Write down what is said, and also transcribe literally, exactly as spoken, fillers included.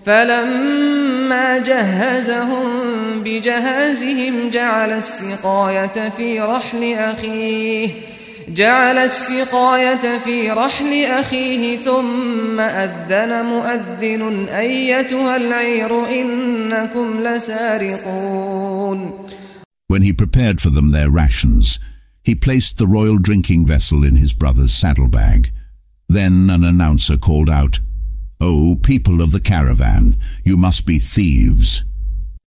فلما جهزهم بجهازهم جعل السقاية في رحل أخيه جعل السقاية في رحل أخيه ثم أذن مؤذن أيتها العير إنكم لسارقون. When he prepared for them their rations, he placed the royal drinking vessel in his brother's saddlebag. Then an announcer called out, "O people of the caravan, you must be thieves."